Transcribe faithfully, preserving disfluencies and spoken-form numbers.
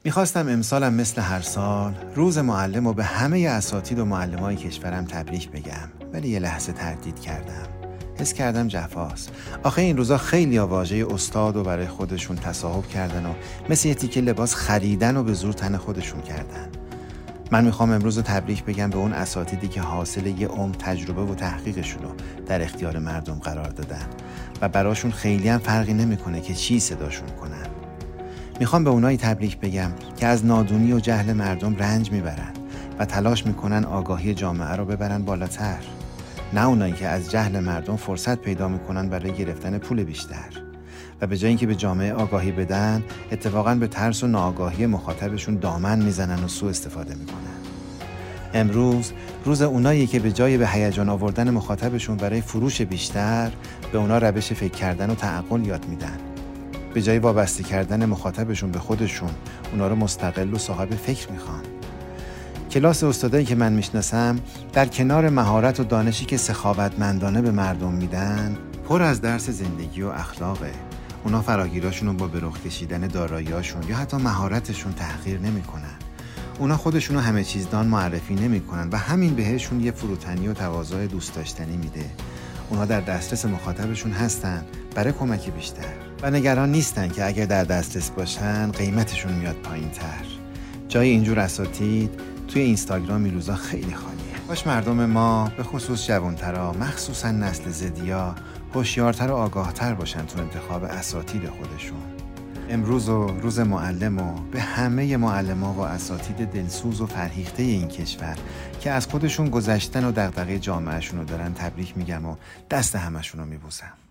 میخواستم امسالم مثل هر سال روز معلم و به همه اساتید و معلمای کشورم تبریک بگم، ولی یه لحظه تردید کردم. حس کردم جفاست. آخه این روزا خیلی واژه استاد و برای خودشون تصاحب کردن و مثل یه تیکه لباس خریدن و به زور تن خودشون کردن. من میخوام امروز رو تبریک بگم به اون اساتیدی که حاصل یه عمر تجربه و تحقیقشون رو در اختیار مردم قرار دادن و براشون خیلی هم فرقی نمیکنه که چی صداشون کنن. میخوام به اونایی تبریک بگم که از نادونی و جهل مردم رنج میبرن و تلاش میکنن آگاهی جامعه رو ببرن بالاتر، نه اونایی که از جهل مردم فرصت پیدا میکنن برای گرفتن پول بیشتر و به جای اینکه به جامعه آگاهی بدن، اتفاقاً به ترس و ناآگاهی مخاطبشون دامن میزنن و سوء استفاده میکنن. امروز روز اونایی که به جای به هیجان آوردن مخاطبشون برای فروش بیشتر، به اونا روش فکر کردن و تعقل یاد میدن. به جای وابسته کردن مخاطبشون به خودشون، اونا رو مستقل و صاحب فکر میخوان. کلاس استادایی که من میشناسم در کنار مهارت و دانشی که سخاوتمندانه به مردم میدن، پر از درس زندگی و اخلاقه. اونا فراگیراشون رو با به رخ کشیدن داراییاشون یا حتی مهارتشون تحقیر نمیکنن. اونا خودشونو همه چیز دان معرفی نمیکنن و همین بهشون یه فروتنی و تواضع دوست داشتنی میده. اونا در دسترس مخاطبشون هستن برای کمک بیشتر و نگران نیستن که اگر در دسترس باشن قیمتشون میاد پایین تر. جای اینجور اساتید توی اینستاگرام این روزا خیلی خالیه. باش مردم ما به خصوص جوانترا، مخصوصا نسل زدیا، هوشیارتر و آگاهتر باشن تو انتخاب اساتید خودشون. امروز و روز معلم و به همه معلما و اساتید دلسوز و فرهیخته این کشور که از خودشون گذشتن و دغدغه جامعهشون رو دارن تبریک میگم و دست همشون رو میبوسم.